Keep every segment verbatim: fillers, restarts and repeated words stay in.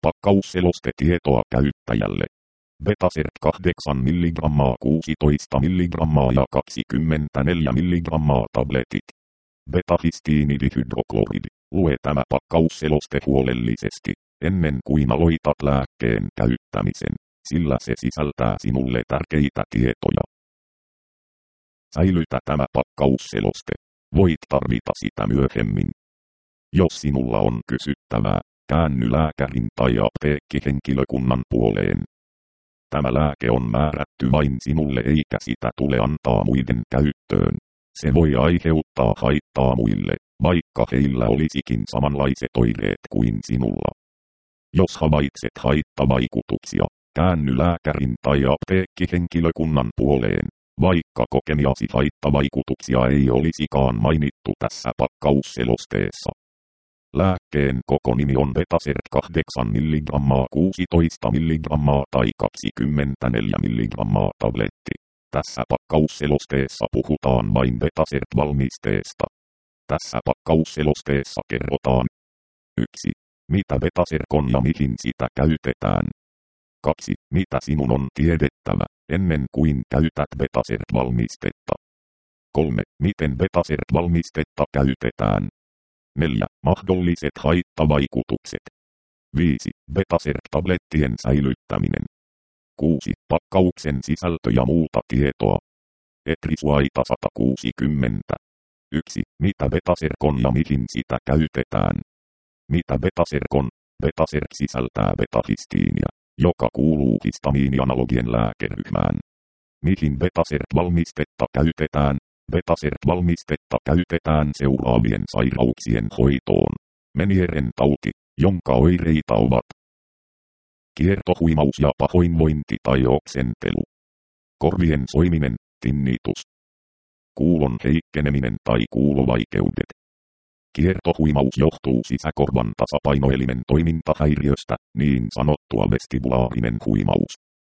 Pakkausselostetietoa käyttäjälle. Betasert kahdeksan milligrammaa, kuusitoista milligrammaa ja kaksikymmentäneljä milligrammaa tabletit. Betahistiinidihydrokloridi. Lue tämä pakkausseloste huolellisesti, ennen kuin aloitat lääkkeen käyttämisen, sillä se sisältää sinulle tärkeitä tietoja. Säilytä tämä pakkausseloste. Voit tarvita sitä myöhemmin. Jos sinulla on kysyttävää, käänny lääkärin tai apteekkihenkilökunnan puoleen. Tämä lääke on määrätty vain sinulle eikä sitä tule antaa muiden käyttöön. Se voi aiheuttaa haittaa muille, vaikka heillä olisikin samanlaiset oireet kuin sinulla. Jos havaitset haittavaikutuksia, käänny lääkärin tai apteekkihenkilökunnan puoleen, vaikka kokemiasi haittavaikutuksia ei olisikaan mainittu tässä pakkausselosteessa. Lääkkeen koko nimi on Betasert kahdeksan milligrammaa, kuusitoista milligrammaa tai kaksikymmentäneljä milligrammaa tabletti. Tässä pakkausselosteessa puhutaan vain Betasert-valmisteesta. Tässä pakkausselosteessa kerrotaan yksi. Mitä Betasert on ja mihin sitä käytetään. kaksi. Mitä sinun on tiedettävä, ennen kuin käytät Betasert-valmistetta. kolme. Miten Betasert-valmistetta käytetään. neljä. Mahdolliset haittavaikutukset. viisi. Betasert-tablettien säilyttäminen. kuusi. Pakkauksen sisältö ja muuta tietoa. Etrisuaita sata kuusikymmentä. yksi. Mitä Betasert on ja mihin sitä käytetään. Mitä Betasert on? Betasert sisältää betahistiinia, joka kuuluu histamiinianalogien lääkeryhmään. Mihin Betasert-valmistetta käytetään? Betasert-valmistetta käytetään seuraavien sairauksien hoitoon. Menieren tauti, jonka oireita ovat kiertohuimaus ja pahoinvointi tai oksentelu. Korvien soiminen, tinnitus. Kuulon heikkeneminen tai kuulovaikeudet. Kiertohuimaus johtuu sisäkorvan tasapainoelimen toimintahäiriöstä, niin sanottua vestibulaarinen huimaus.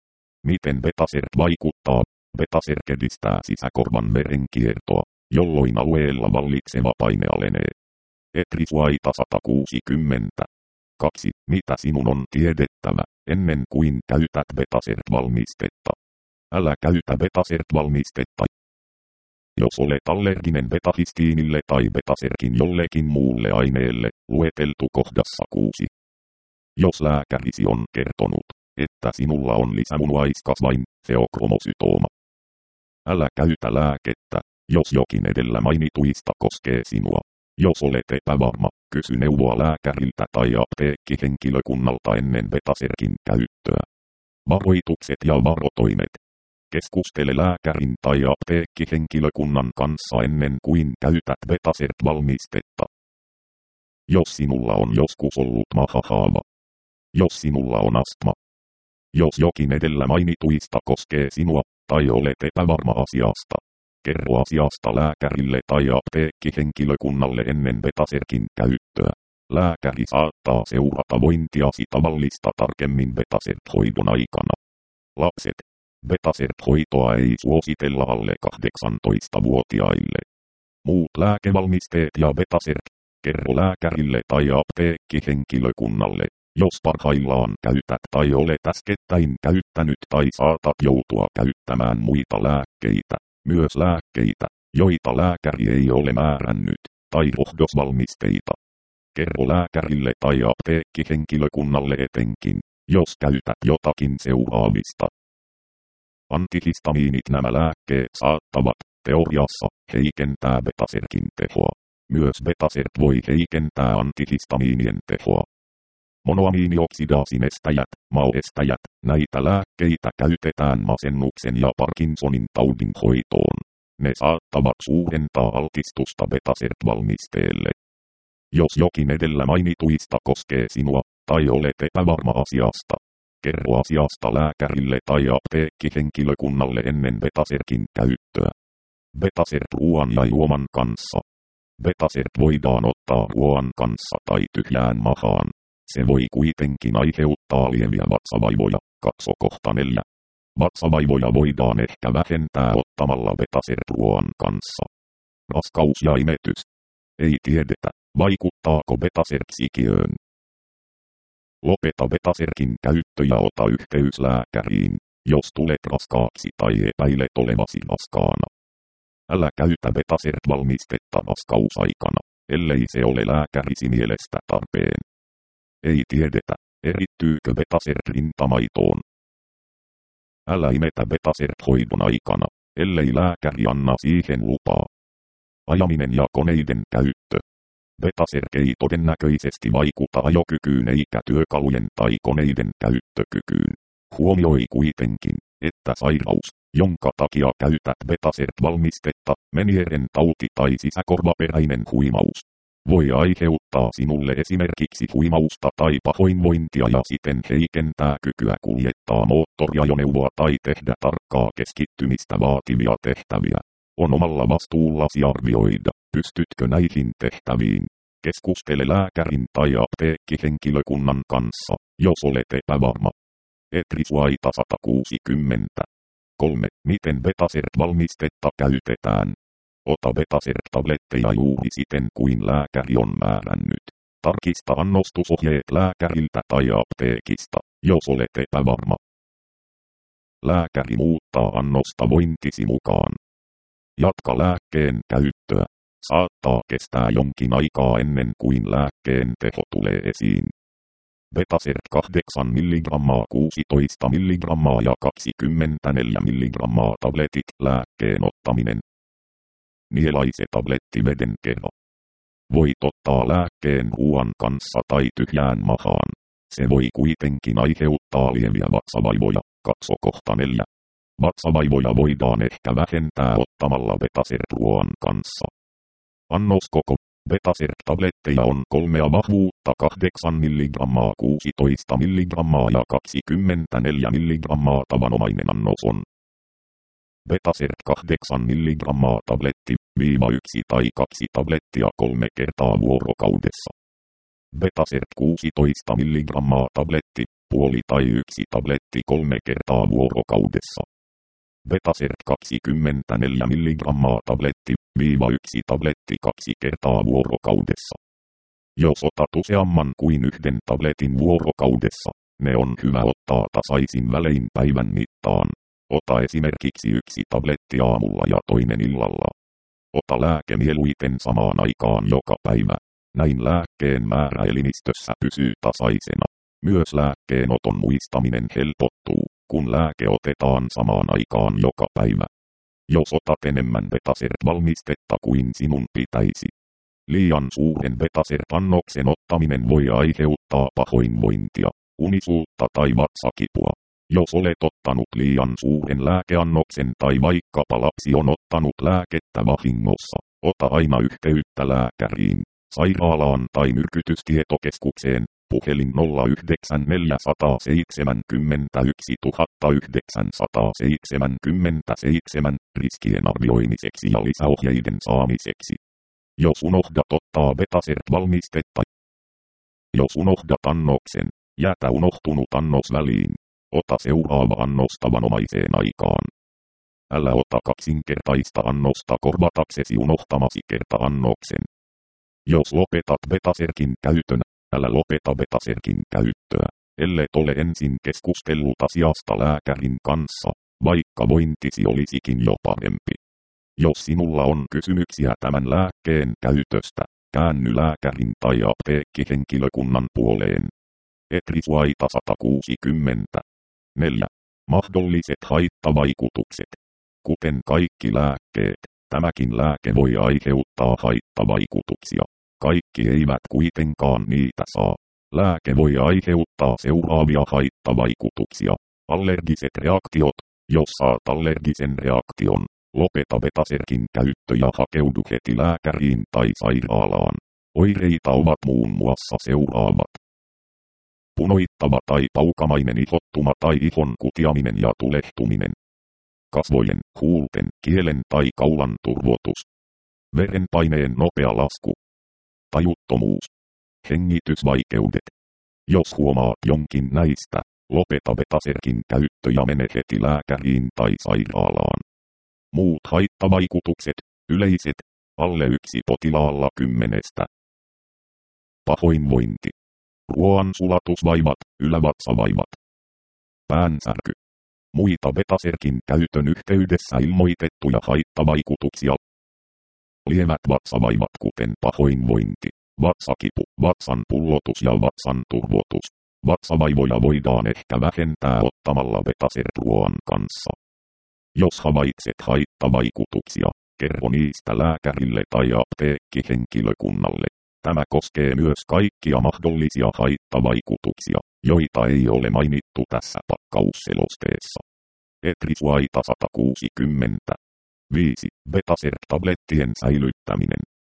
Miten Betasert vaikuttaa? Betasert edistää sisäkorvan verenkiertoa, jolloin alueella vallitseva paine alenee. Etrisuaita sata kuusikymmentä. kaksi. Mitä sinun on tiedettävä, ennen kuin käytät Betasert-valmistetta. Älä käytä Betasert-valmistetta, jos olet allerginen betahistiinille tai Betaserkin jollekin muulle aineelle, lueteltu kohdassa kuusi. Jos lääkärisi on kertonut, että sinulla on lisämunuaiskasvain, feokromosytooma. Älä käytä lääkettä, jos jokin edellä mainituista koskee sinua. Jos olet epävarma, kysy neuvoa lääkäriltä tai apteekkihenkilökunnalta ennen Betaserkin käyttöä. Varoitukset ja varotoimet. Keskustele lääkärin tai apteekkihenkilökunnan kanssa ennen kuin käytät Betasert-valmistetta. Jos sinulla on joskus ollut mahahaava. Jos sinulla on astma. Jos jokin edellä mainituista koskee sinua, tai olet epävarma asiasta. Kerro asiasta lääkärille tai apteekkihenkilökunnalle ennen Betaserkin käyttöä. Lääkäri saattaa seurata vointiasi tavallista tarkemmin Betasert-hoidon aikana. Lapset. Betasert-hoitoa ei suositella alle kahdeksantoistavuotiaille. Muut lääkevalmisteet ja Betasert. Kerro lääkärille tai apteekkihenkilökunnalle, jos parhaillaan käytät tai olet äskettäin käyttänyt tai saatat joutua käyttämään muita lääkkeitä, myös lääkkeitä, joita lääkäri ei ole määrännyt, tai rohdosvalmisteita. Kerro lääkärille tai apteekkihenkilökunnalle etenkin, jos käytät jotakin seuraavista. Antihistamiinit. Nämä lääkkeet saattavat, teoriassa, heikentää Betaserkin tehoa. Myös Betasert voi heikentää antihistamiinien tehoa. Monoamiinioksidaasin estäjät, M A O-estäjät, näitä lääkkeitä käytetään masennuksen ja Parkinsonin taudin hoitoon. Ne saattavat suurentaa altistusta Betasert-valmisteelle. Jos jokin edellä mainituista koskee sinua, tai olet epävarma asiasta, kerro asiasta lääkärille tai apteekkihenkilökunnalle ennen Betaserkin käyttöä. Betasert ruoan ja juoman kanssa. Betasert voidaan ottaa ruoan kanssa tai tyhjään mahaan. Se voi kuitenkin aiheuttaa lieviä vatsavaivoja, katso kohta neljä. Vatsavaivoja voidaan ehkä vähentää ottamalla Betasert ruoan kanssa. Raskaus ja imetys. Ei tiedetä, vaikuttaako Betasert sikiöön. Lopeta Betaserkin käyttö ja ota yhteys lääkäriin, jos tulet raskaaksi tai epäilet olevasi raskaana. Älä käytä Betasert-valmistetta raskausaikana, ellei se ole lääkärisi mielestä tarpeen. Ei tiedetä, erittyykö Betasert rintamaitoon. Älä imetä Betasert-hoidon aikana, ellei lääkäri anna siihen lupaa. Ajaminen ja koneiden käyttö. Betasert ei todennäköisesti vaikuta ajokykyyn eikä työkalujen tai koneiden käyttökykyyn. Huomioi kuitenkin, että sairaus, jonka takia käytät Betasert-valmistetta, Menieren tauti tai sisäkorvaperäinen huimaus, voi aiheuttaa sinulle esimerkiksi huimausta tai pahoinvointia ja siten heikentää kykyä kuljettaa moottoriajoneuvoa tai tehdä tarkkaa keskittymistä vaativia tehtäviä. On omalla vastuullasi arvioida, pystytkö näihin tehtäviin. Keskustele lääkärin tai apteekkihenkilökunnan kanssa, jos olet epävarma. Etrisuaita sata kuusikymmentä. kolme. Miten Betasert-valmistetta käytetään? Ota Betasert-tabletteja juuri siten kuin lääkäri on määrännyt. Tarkista annostusohjeet lääkäriltä tai apteekista, jos olet epävarma. Lääkäri muuttaa annosta vointisi mukaan. Jatka lääkkeen käyttöä. Saattaa kestää jonkin aikaa ennen kuin lääkkeen teho tulee esiin. Betasert kahdeksan milligrammaa, kuusitoista milligrammaa ja kaksikymmentäneljä milligrammaa tabletit lääkkeen ottaminen. Nielaise tablettiveden kerro. Voit ottaa lääkkeen ruoan kanssa tai tyhjään mahaan. Se voi kuitenkin aiheuttaa lieviä vatsavaivoja. kaksi kohta neljä. Vatsavaivoja voidaan ehkä vähentää ottamalla Betasert ruoan kanssa. Annoskoko. Betasert-tabletteja on kolmea vahvuutta kahdeksan milligrammaa, kuusitoista milligrammaa ja kaksikymmentäneljä milligrammaa tavanomainen annos on. Betasert kahdeksan milligrammaa tabletti, viiva yksi tai kaksi tablettia kolme kertaa vuorokaudessa. Betasert kuusitoista milligrammaa tabletti, puoli tai yksi tabletti kolme kertaa vuorokaudessa. Betasert kaksikymmentäneljä milligrammaa tabletti, viiva yksi tabletti kaksi kertaa vuorokaudessa. Jos otat useamman kuin yhden tabletin vuorokaudessa, ne on hyvä ottaa tasaisin välein päivän mittaan. Ota esimerkiksi yksi tabletti aamulla ja toinen illalla. Ota lääke mieluiten samaan aikaan joka päivä. Näin lääkkeen määrä elimistössä pysyy tasaisena. Myös lääkkeenoton muistaminen helpottuu, kun lääke otetaan samaan aikaan joka päivä. Jos otat enemmän Betasert-valmistetta kuin sinun pitäisi. Liian suuren Betasert-annoksen ottaminen voi aiheuttaa pahoinvointia, unisuutta tai vatsakipua. Jos olet ottanut liian suuren lääkeannoksen tai vaikkapa lapsi on ottanut lääkettä vahingossa, ota aina yhteyttä lääkäriin, sairaalaan tai myrkytystietokeskukseen, puhelin nolla yhdeksän neljä seitsemän yksi yhdeksän seitsemän seitsemän, riskien arvioimiseksi ja lisäohjeiden saamiseksi. Jos unohdat ottaa Betasert-valmistetta. Jos unohdat annoksen, jätä unohtunut annos väliin. Ota seuraava annos tavanomaiseen aikaan. Älä ota kaksinkertaista annosta korvataksesi unohtamasi kerta-annoksen. Jos lopetat Betaserkin käytön, älä lopeta Betaserkin käyttöä, ellet ole ensin keskustellut asiasta lääkärin kanssa, vaikka vointisi olisikin jo parempi. Jos sinulla on kysymyksiä tämän lääkkeen käytöstä, käänny lääkärin tai apteekkihenkilökunnan puoleen. Etrisuaita sata kuusikymmentä. neljä. Mahdolliset haittavaikutukset. Kuten kaikki lääkkeet, tämäkin lääke voi aiheuttaa haittavaikutuksia. Kaikki eivät kuitenkaan niitä saa. Lääke voi aiheuttaa seuraavia haittavaikutuksia. Allergiset reaktiot. Jos saat allergisen reaktion, lopeta Betaserkin käyttö ja hakeudu heti lääkäriin tai sairaalaan. Oireita ovat muun muassa seuraavat. Punoittava tai paukamainen ihottuma tai ihon kutiaminen ja tulehtuminen. Kasvojen, huulten, kielen tai kaulan turvotus. Verenpaineen nopea lasku. Tajuttomuus. Hengitysvaikeudet. Jos huomaat jonkin näistä, lopeta Betaserkin käyttö ja mene heti lääkäriin tai sairaalaan. Muut haittavaikutukset, yleiset, alle yksi potilaalla kymmenestä. Pahoinvointi. ruoan sulatusvaivat, ylävatsavaivat. Päänsärky. Muita betaserkin käytön yhteydessä ilmoitettuja haittavaikutuksia. Lievät vatsavaivat kuten pahoinvointi, vatsakipu, vatsan pullotus ja vatsan turvotus. Vatsavaivoja voidaan ehkä vähentää ottamalla betaser-ruoan kanssa. Jos havaitset haittavaikutuksia, kerro niistä lääkärille tai apteekkihenkilökunnalle. Tämä koskee myös kaikkia mahdollisia haittavaikutuksia, joita ei ole mainittu tässä pakkausselosteessa. Etrisuaita sata kuusikymmentä. viisi. Betaser-tablettien säilyttäminen.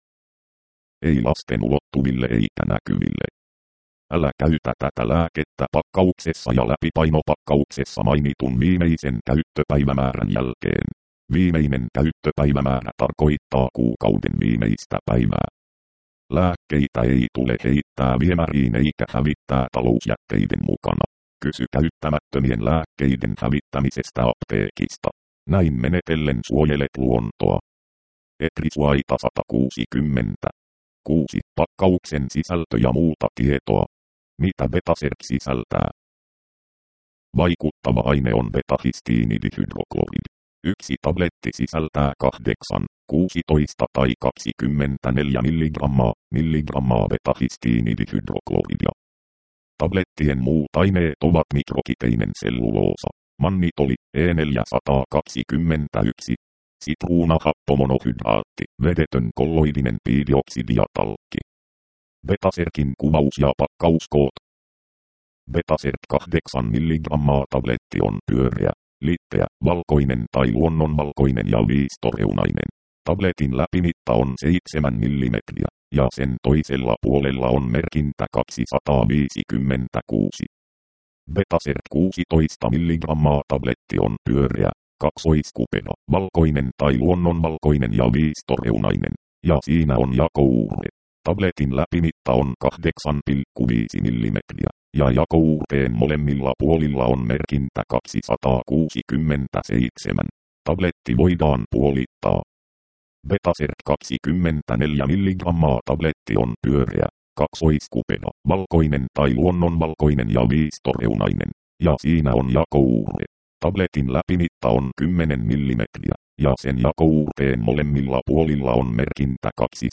Ei lasten ulottuville eikä näkyville. Älä käytä tätä lääkettä pakkauksessa ja läpipainopakkauksessa mainitun viimeisen käyttöpäivämäärän jälkeen. Viimeinen käyttöpäivämäärä tarkoittaa kuukauden viimeistä päivää. Lääkkeitä ei tule heittää viemäriin eikä hävittää talousjätteiden mukana. Kysy käyttämättömien lääkkeiden hävittämisestä apteekista. Näin menetellen suojelet luontoa. Etrisuaita sata kuusikymmentä. kuusi. Pakkauksen sisältö ja muuta tietoa. Mitä betaser sisältää? Vaikuttava aine on betahistiinidihydrokloridi. Yksi tabletti sisältää kahdeksan, kuusitoista tai kaksikymmentäneljä milligrammaa, milligrammaa betahistiinidihydrokloridia. Tablettien muut aineet ovat mikrokiteinen selluloosa, mannitoli, E neljäsataakaksikymmentäyksi, sitruunahappomonohydraatti, vedetön kolloidinen piidioksidi ja talkki. Betaserkin kuvaus ja pakkauskoot. Betaser kahdeksan milligrammaa tabletti on pyöreä, litteä, valkoinen tai luonnonvalkoinen ja viistoreunainen. Tabletin läpimitta on seitsemän millimetriä, ja sen toisella puolella on merkintä kaksisataaviisikymmentäkuusi. Betaser kuusitoista milligrammaa tabletti on pyöreä, kaksoiskupea, valkoinen tai luonnonvalkoinen ja viistoreunainen, ja siinä on jakouurre. Tabletin läpimitta on kahdeksan pilkku viisi millimetriä, ja jakouurteen molemmilla puolilla on merkintä kaksisataakuusikymmentäseitsemän. Tabletti voidaan puolittaa. Betaser kaksikymmentäneljä milligrammaa tabletti on pyöreä, kaksoiskupea, valkoinen tai luonnonvalkoinen ja viistoreunainen, ja siinä on jakouurre. Tabletin läpimitta on kymmenen millimetriä, ja sen jakouurteen molemmilla puolilla on merkintä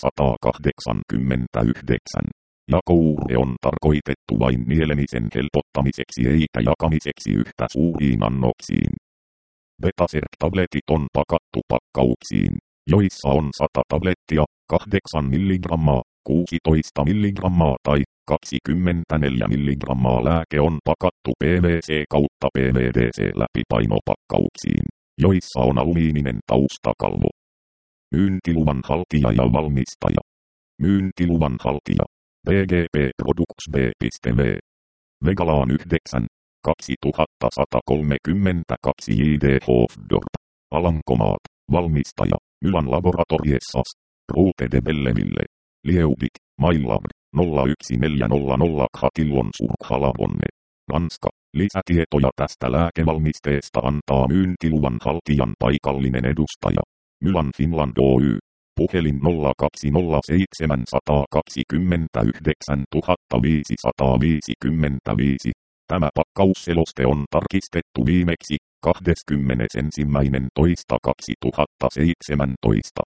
kaksisataakahdeksankymmentäyhdeksän. Jakouurre on tarkoitettu vain nielemisen helpottamiseksi eikä jakamiseksi yhtä suuriin annoksiin. Betaser-tabletit on pakattu pakkauksiin, joissa on sata tablettia, kahdeksan milligrammaa, kuusitoista milligrammaa tai kaksikymmentäneljä milligrammaa. Lääke on pakattu P V C kautta P V D C läpipainopakkauksiin, joissa on alumiininen taustakalvo. Myyntiluvan haltija ja valmistaja. Myyntiluvan haltija. B G P Products B V. Vegalaan yhdeksän kaksituhattasatakolmekymmentäkaksi J D Hofdorp. Alankomaat. Valmistaja. Mylan laboratoriessas. Route de Belleville. Lieudik. Mailab. nolla yksi neljä nolla nolla Khatillon Surkhalavonne. Ranska. Lisätietoja tästä lääkevalmisteesta antaa myyntiluvan haltijan paikallinen edustaja. Mylan Finland Oy. Puhelin nolla kaksi nolla seitsemän kaksikymmentäyhdeksän viisisataaviisikymmentäviisi. Tämä pakkausseloste on tarkistettu viimeksi kahdeskymmenesensimmäinen toista kaksituhattaseitsemäntoista.